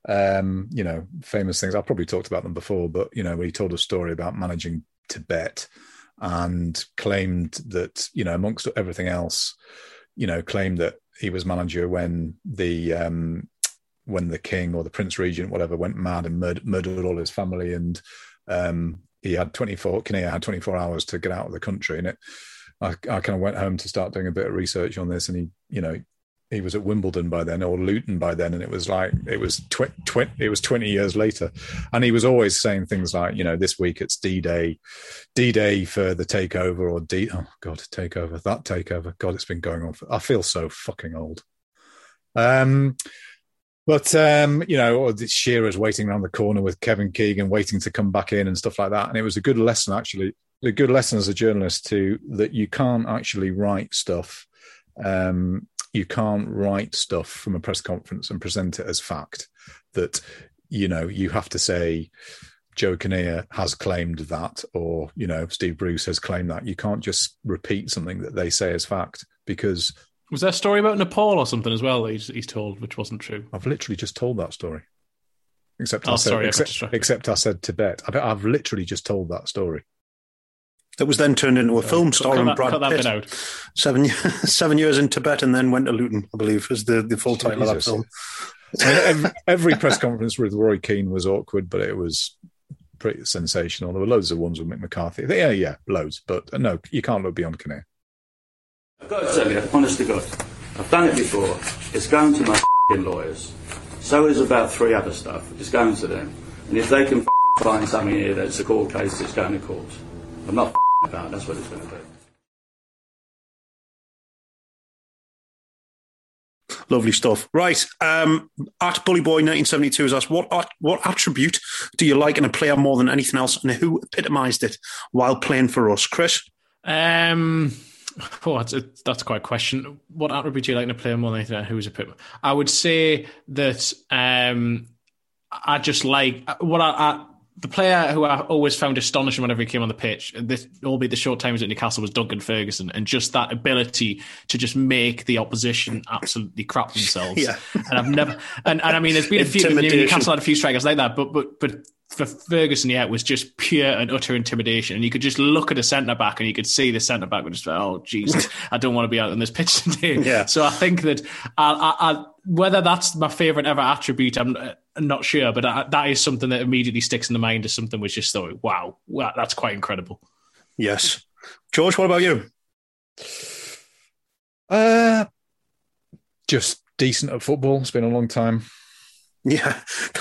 um, you know, famous things. I've probably talked about them before, but, you know, he told a story about managing Tibet and claimed that, you know, amongst everything else, you know, claimed that he was manager when the um, when the king or the prince regent, whatever, went mad and murdered, murdered all his family, and um, he had twenty-four. Kinnear had twenty-four hours to get out of the country, and it. I, I kind of went home to start doing a bit of research on this, and he, you know, he was at Wimbledon by then or Luton by then, and it was like it was tw- tw- it was twenty years later, and he was always saying things like, you know, this week it's D-Day, D-Day for the takeover, or D oh god takeover that takeover. God, it's been going on. For, I feel so fucking old. Um, but um, you know, Shearer's waiting around the corner with Kevin Keegan, waiting to come back in and stuff like that, and it was a good lesson actually. A good lesson as a journalist too, that you can't actually write stuff. Um, you can't write stuff from a press conference and present it as fact. That, you know, you have to say Joe Kinnear has claimed that, or, you know, Steve Bruce has claimed that. You can't just repeat something that they say as fact, because... Was there a story about Nepal or something as well that he's, he's told, which wasn't true? I've literally just told that story. Except, oh, I, said, sorry, except, I except I said Tibet. I, I've literally just told that story. That was then turned into a film starring cut that, Brad cut that Pitt. bit out. Seven, seven years in Tibet and then went to Luton, I believe, is the, the full title Jesus. of that film. I mean, every, every press conference with Roy Keane was awkward, but it was pretty sensational. There were loads of ones with Mick McCarthy. Yeah, yeah, loads. But uh, no, you can't look beyond Kinnear. I've got to tell you, honest to God, I've done it before. It's going to my f***ing lawyers. So is about three other stuff. It's going to them. And if they can f***ing find something here that's a court case, it's going to court. I'm not f***ing about it. That's what it's going to do. Lovely stuff. Right. Um, at Bullyboy nineteen seventy-two has asked, what what attribute do you like in a player more than anything else, and who epitomised it while playing for us? Chris? Um, oh, that's, a, that's quite a question. What attribute do you like in a player more than anything else? Who's a pit? I would say that um, I just like what I... I the player who I always found astonishing whenever he came on the pitch, this, albeit the short times at Newcastle, was Duncan Ferguson, and just that ability to just make the opposition absolutely crap themselves. Yeah. And I've never, and, and I mean, there's been a few, Newcastle had a few strikers like that, but but but for Ferguson, yeah, it was just pure and utter intimidation. And you could just look at a centre back, and you could see the centre back would just, oh Jesus, I don't want to be out on this pitch today. Yeah. So I think that I, I, I, whether that's my favourite ever attribute, I'm. I'm not sure, but that, that is something that immediately sticks in the mind as something which just thought, wow, wow, that's quite incredible. Yes. George, what about you? Uh, just decent at football. It's been a long time. Yeah.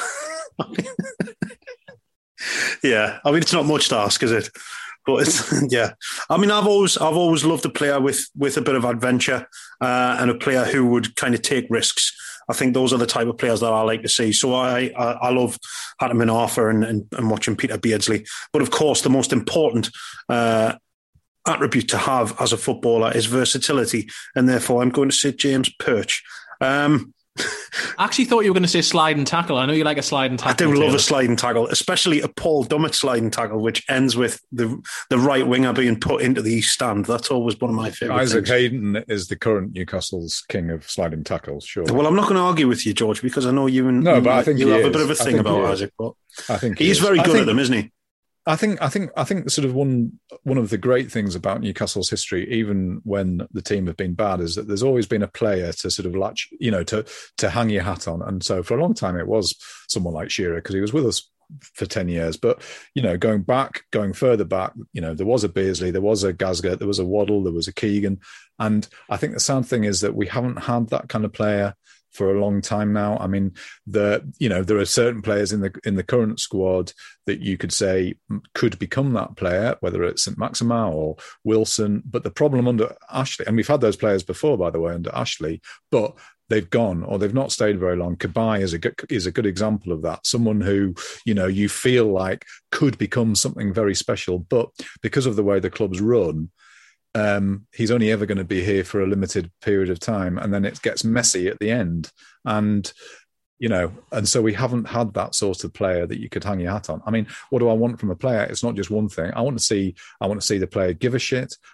Yeah. I mean, it's not much to ask, is it? But it's, yeah, I mean, I've always, I've always loved a player with, with a bit of adventure uh, and a player who would kind of take risks. I think those are the type of players that I like to see. So I, I, I love Hatterman Arthur and, and, and watching Peter Beardsley. But of course, the most important uh, attribute to have as a footballer is versatility, and therefore I'm going to say James Perch. Um, I actually thought you were going to say slide and tackle. I know you like a slide and tackle. I do Taylor. love a slide and tackle, especially a Paul Dummett slide and tackle, which ends with the the right winger being put into the east stand. That's always one of my favourite Isaac things. Hayden is the current Newcastle's king of sliding tackles, sure. Well, I'm not going to argue with you, George, because I know you and no, but I think you have is. a bit of a thing about Isaac. But I think he's he very good think, at them, isn't he? I think I think I think sort of one one of the great things about Newcastle's history, even when the team have been bad, is that there's always been a player to sort of latch, you know, to to hang your hat on. And so for a long time it was someone like Shearer, because he was with us for ten years. But, you know, going back, going further back, you know, there was a Beardsley, there was a Gasgett, there was a Waddle, there was a Keegan. And I think the sad thing is that we haven't had that kind of player for a long time now. I mean, the you know there are certain players in the in the current squad that you could say could become that player, whether it's Saint Maximin or Wilson. But the problem under Ashley, and we've had those players before, by the way, under Ashley, but they've gone or they've not stayed very long. Cabaye is a good, is a good example of that. Someone who, you know, you feel like could become something very special, but because of the way the club's run, Um, he's only ever going to be here for a limited period of time, and then it gets messy at the end. And, you know, and so we haven't had that sort of player that you could hang your hat on. I mean, what do I want from a player? It's not just one thing. I want to see, I want to see the player give a shit.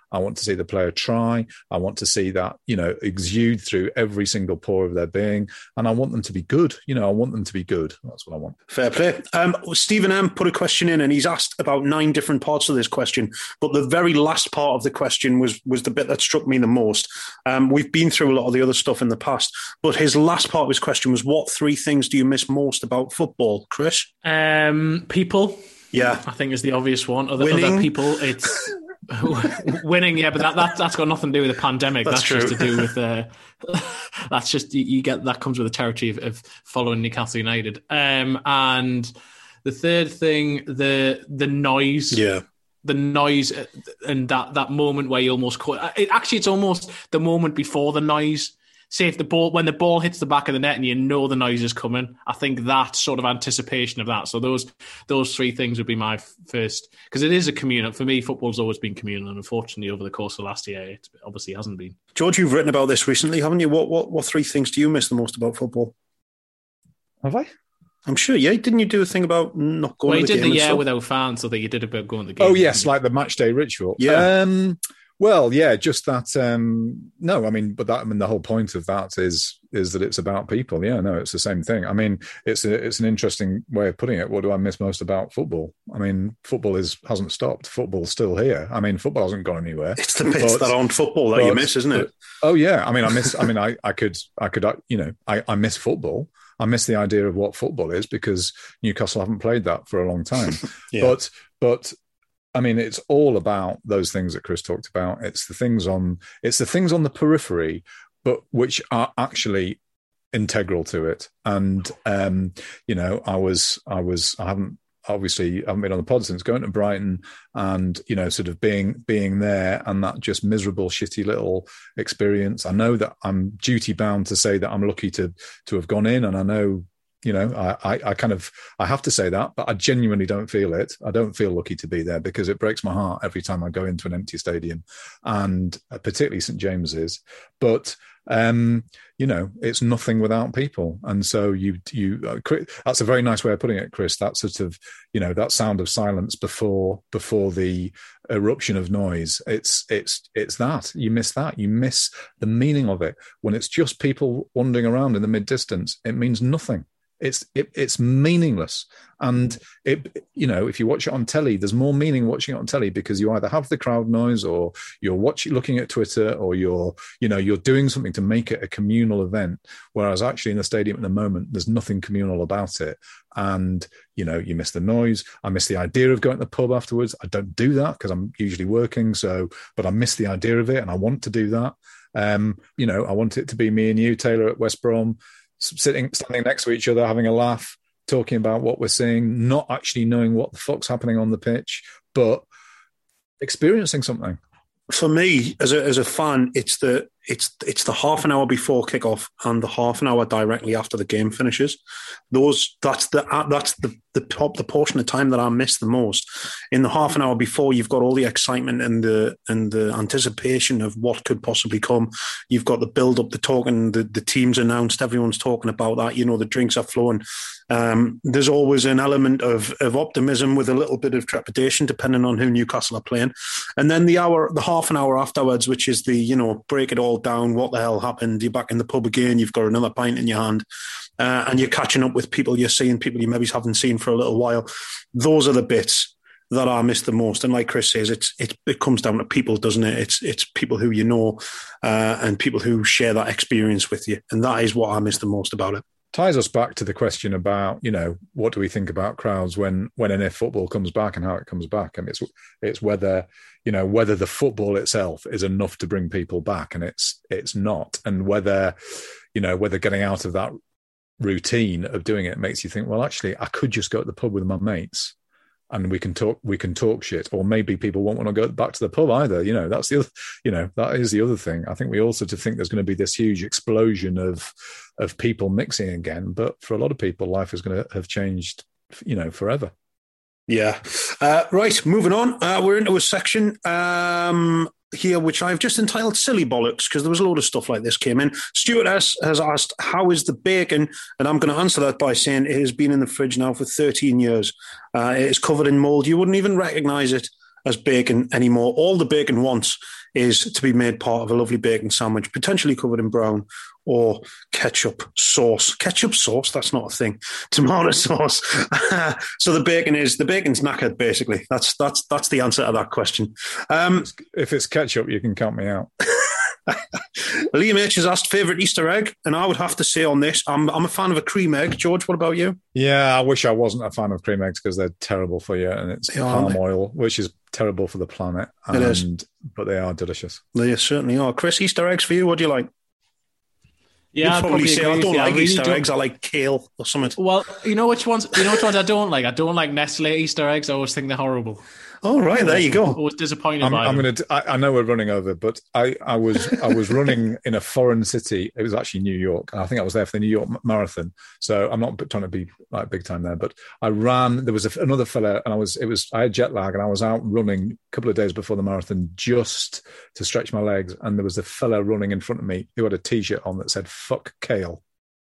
I want to see the player try. I want to see that, you know, exude through every single pore of their being. And I want them to be good. You know, I want them to be good. That's what I want. Fair play. Um, Stephen M. put a question in, and he's asked about nine different parts of this question. But the very last part of the question was, was the bit that struck me the most. Um, we've been through a lot of the other stuff in the past, but his last part of his question was, what three things do you miss most about football, Chris? Um, people. Yeah. I think is the obvious one. Other, Winning. other people, it's... Winning, yeah, but that, that that's got nothing to do with the pandemic. That's, that's just true. to do with uh, that's just you, you get that comes with the territory of, of following Newcastle United. Um, and the third thing, the the noise, yeah, the noise, and that that moment where you almost caught. It, actually, it's almost the moment before the noise. Say if the ball when the ball hits the back of the net and you know the noise is coming, I think that sort of anticipation of that. So those those three things would be my first, because it is a communal. For me, football's always been communal, and unfortunately, over the course of last year, it obviously hasn't been. George, you've written about this recently, haven't you? What what what three things do you miss the most about football? Have I? I'm sure. Yeah, didn't you do a thing about not going? Well, to the you did game the year stuff? without fans, so that you did about going to the game. Oh yes, like the match day ritual. Yeah. Um, well, yeah, just that. Um, no, I mean, but that. I mean, the whole point of that is is that it's about people. Yeah, no, it's the same thing. I mean, it's a, it's an interesting way of putting it. What do I miss most about football? I mean, football is hasn't stopped. Football's still here. I mean, football hasn't gone anywhere. It's the bits but, that aren't football that but, you miss, isn't it? But, oh yeah, I mean, I miss. I mean, I, I could, I could, you know, I, I miss football. I miss the idea of what football is because Newcastle haven't played that for a long time. yeah. But, but. I mean, it's all about those things that Chris talked about. It's the things on, it's the things on the periphery, but which are actually integral to it. And um, you know, I was, I was, I haven't obviously, I haven't been on the pod since going to Brighton, and you know, sort of being being there, and that just miserable, shitty little experience. I know that I'm duty bound to say that I'm lucky to to have gone in, and I know. You know, I, I, I kind of, I have to say that, but I genuinely don't feel it. I don't feel lucky to be there because it breaks my heart every time I go into an empty stadium, and particularly St James's. But, um, you know, it's nothing without people. And so you, you, uh, that's a very nice way of putting it, Chris. That sort of, you know, that sound of silence before, before the eruption of noise. It's, it's, it's that you miss that. You miss the meaning of it. When it's just people wandering around in the mid distance, it means nothing. It's it, it's meaningless, and it you know if you watch it on telly, there's more meaning watching it on telly because you either have the crowd noise, or you're watching, looking at Twitter, or you're you know you're doing something to make it a communal event. Whereas actually in the stadium at the moment, there's nothing communal about it, and you know you miss the noise. I miss the idea of going to the pub afterwards. I don't do that because I'm usually working, so but I miss the idea of it, and I want to do that. Um, you know, I want it to be me and you, Taylor, at West Brom. Sitting, standing next to each other, having a laugh, talking about what we're seeing, not actually knowing what the fuck's happening on the pitch, but experiencing something. For me, as a as a fan, it's the it's it's the half an hour before kickoff and the half an hour directly after the game finishes. Those that's the that's the the top the portion of time that I miss the most. In the half an hour before, you've got all the excitement and the and the anticipation of what could possibly come. You've got the build up, the talking, the the team's announced, everyone's talking about that. You know, the drinks are flowing. Um, there's always an element of of optimism with a little bit of trepidation, depending on who Newcastle are playing. And then the hour, the half an hour afterwards, which is the you know break it all down. What the hell happened? You're back in the pub again. You've got another pint in your hand, uh, and you're catching up with people you're seeing, people you maybe haven't seen for a little while. Those are the bits that I miss the most. And like Chris says, it's it, it comes down to people, doesn't it? It's it's people who you know uh, and people who share that experience with you, and that is what I miss the most about it. Ties us back to the question about, you know, what do we think about crowds when, when and if football comes back and how it comes back. And it's, it's whether, you know, whether the football itself is enough to bring people back, and it's, it's not. And whether, you know, whether getting out of that routine of doing it makes you think, well, actually, I could just go to the pub with my mates and we can talk, we can talk shit, or maybe people won't want to go back to the pub either. You know, that's the other, you know, that is the other thing. I think we also to think there's going to be this huge explosion of, of people mixing again. But for a lot of people, life is going to have changed, you know, forever. Yeah. Uh, right. Moving on. Uh, we're into a section um, here, which I've just entitled Silly Bollocks, because there was a load of stuff like this came in. Stuart S. has asked, how is the bacon? And I'm going to answer that by saying it has been in the fridge now for thirteen years. Uh, it is covered in mould. You wouldn't even recognise it as bacon anymore. All the bacon wants is to be made part of a lovely bacon sandwich, potentially covered in brown or ketchup sauce. Ketchup sauce, that's not a thing. Tomato sauce. So the bacon is, the bacon's knackered, basically. That's that's that's the answer to that question. Um, if it's ketchup, you can count me out. Liam H has asked favourite Easter egg, and I would have to say on this, I'm I'm a fan of a cream egg. George, what about you? Yeah, I wish I wasn't a fan of cream eggs because they're terrible for you, and it's They palm are. oil, which is terrible for the planet. And, It is. But they are delicious. They certainly are. Chris, Easter eggs for you, what do you like? Yeah, You'd I'd probably say, agree I with don't you. like really Easter don't- eggs, I like kale or something. Well, you know which ones? You know which ones I don't like. I don't like Nestle Easter eggs. I always think they're horrible. Oh, right, there you go. Always disappointed I'm, by I'm them. going to. I, I know we're running over, but I, I was I was running in a foreign city. It was actually New York. I think I was there for the New York Marathon. So I'm not trying to be like big time there, but I ran. There was a, another fella, and I was. It was. I had jet lag, and I was out running a couple of days before the marathon just to stretch my legs. And there was a fella running in front of me who had a T-shirt on that said "fuck kale."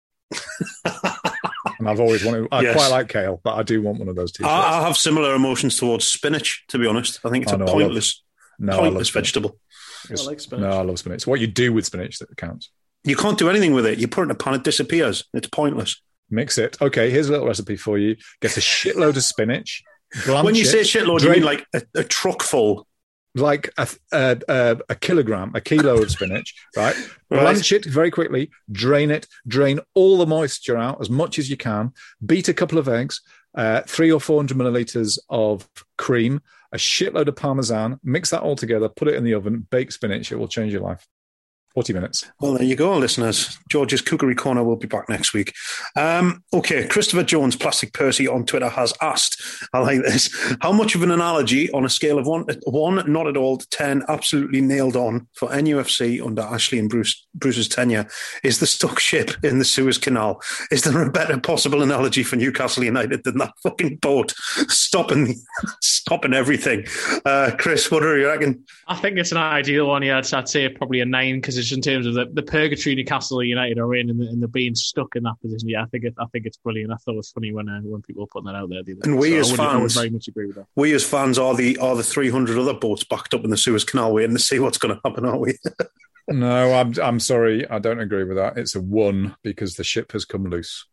And I've always wanted. I Yes. quite like kale, but I do want one of those T-shirts. I, I have similar emotions towards spinach, to be honest. I think it's Oh, a no, I love- pointless, no, I love pointless spinach. vegetable. It's- I like spinach. No, I love spinach. It's what you do with spinach that counts. You can't do anything with it. You put it in a pan, it disappears. It's pointless. Mix it. Okay, here's a little recipe for you. Get a shitload of spinach. Blanch When you it, say shitload, you drain- mean like a, a truck full. like a, a, a, a kilogram, a kilo of spinach, right? Right. Blanch it very quickly, drain it, drain all the moisture out as much as you can, beat a couple of eggs, uh, three or four hundred millilitres of cream, a shitload of Parmesan, mix that all together, put it in the oven, bake spinach. It will change your life. forty minutes. Well, there you go, listeners. George's Cookery Corner will be back next week. Um, okay, Christopher Jones, Plastic Percy on Twitter, has asked, I like this, how much of an analogy on a scale of one, one not at all, to ten, absolutely nailed on for N U F C under Ashley and Bruce Bruce's tenure is the stuck ship in the Suez Canal? Is there a better possible analogy for Newcastle United than that fucking boat stopping stopping everything? Uh, Chris, what do you reckon? I think it's an ideal one. Yeah, I'd, I'd say probably a nine because it's in terms of the, the purgatory Newcastle United are in and, the, and they're being stuck in that position. Yeah, I think it, I think it's brilliant. I thought it was funny when uh, when people were putting that out there. The other And day. we So as I would, I would fans- very much agree with that. We as fans are the are the three hundred other boats backed up in the Suez Canal waiting to see what's going to happen, aren't we? No, I'm I'm sorry. I don't agree with that. It's a one because the ship has come loose.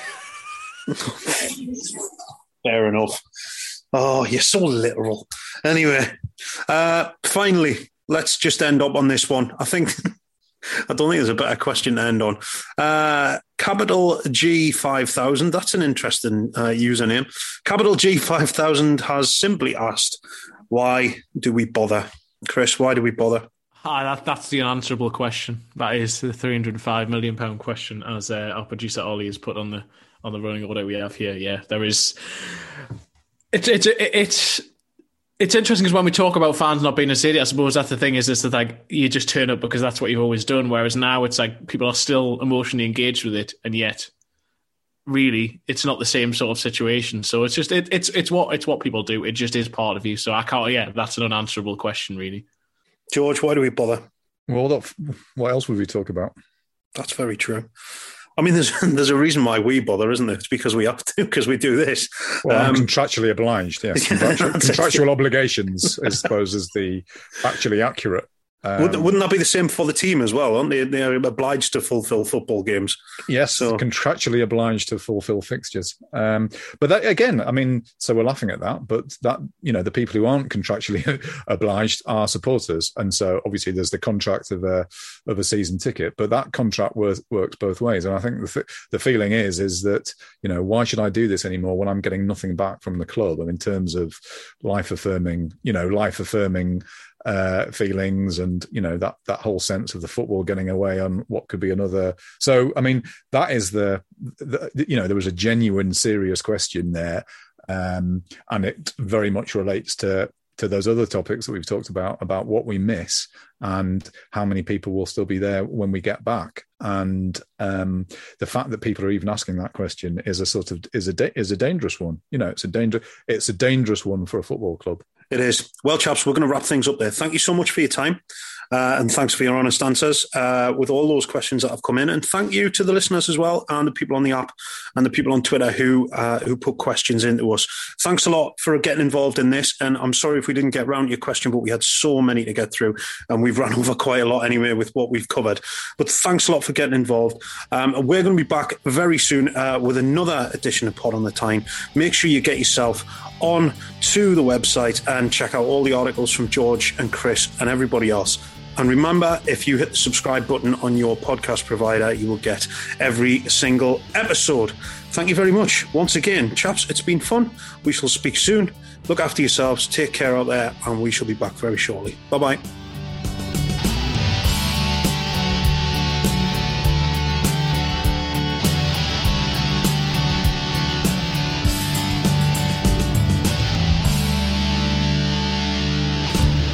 Fair enough. Oh, you're so literal. Anyway, uh, finally, let's just end up on this one. I think, I don't think there's a better question to end on. Uh, Capital G five thousand, that's an interesting uh, username. Capital G five thousand has simply asked, why do we bother? Chris, why do we bother? Ah, that, that's the unanswerable question. That is the three hundred five million pound question, as uh, our producer Ollie has put on the on the running order we have here. Yeah, there is. It's it's it's it's interesting because when we talk about fans not being in the city, I suppose that's the thing is is that like you just turn up because that's what you've always done. Whereas now it's like people are still emotionally engaged with it, and yet really it's not the same sort of situation. So it's just it, it's it's what it's what people do. It just is part of you. So I can't. Yeah, that's an unanswerable question, really. George, why do we bother? Well, what what else would we talk about? That's very true. I mean, there's there's a reason why we bother, isn't there? It's because we have to, because we do this. Well, I'm Um, contractually obliged. Yes, contractual, contractual obligations, I suppose, is the factually accurate. Um, Wouldn't, wouldn't that be the same for the team as well? Aren't they? They're obliged to fulfil football games. Yes, So- contractually obliged to fulfil fixtures. Um, but that, again, I mean, so we're laughing at that, but that, you know, the people who aren't contractually obliged are supporters. And so obviously there's the contract of a, of a season ticket, but that contract works, works both ways. And I think the, the feeling is, is that, you know, why should I do this anymore when I'm getting nothing back from the club? And in terms of life affirming, you know, life affirming uh feelings and you know that that whole sense of the football getting away on what could be another. So I mean that is the, the you know there was a genuine serious question there, um and it very much relates to to those other topics that we've talked about about what we miss and how many people will still be there when we get back. And um the fact that people are even asking that question is a sort of is a da- is a dangerous one. You know it's a danger it's a dangerous one for a football club. It is. Well, chaps, we're going to wrap things up there. Thank you so much for your time. Uh, and thanks for your honest answers uh, with all those questions that have come in. And thank you to the listeners as well, and the people on the app and the people on Twitter who uh, who put questions into us. Thanks a lot for getting involved in this. And I'm sorry if we didn't get round to your question, but we had so many to get through, and we've run over quite a lot anyway with what we've covered. But thanks a lot for getting involved. Um, we're going to be back very soon uh, with another edition of Pod on the Tyne. Make sure you get yourself on to the website and check out all the articles from George and Chris and everybody else. And remember, if you hit the subscribe button on your podcast provider, you will get every single episode. Thank you very much. Once again, chaps, it's been fun. We shall speak soon. Look after yourselves. Take care out there, and we shall be back very shortly. Bye-bye.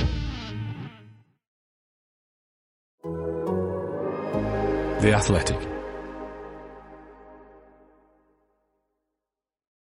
The Athletic.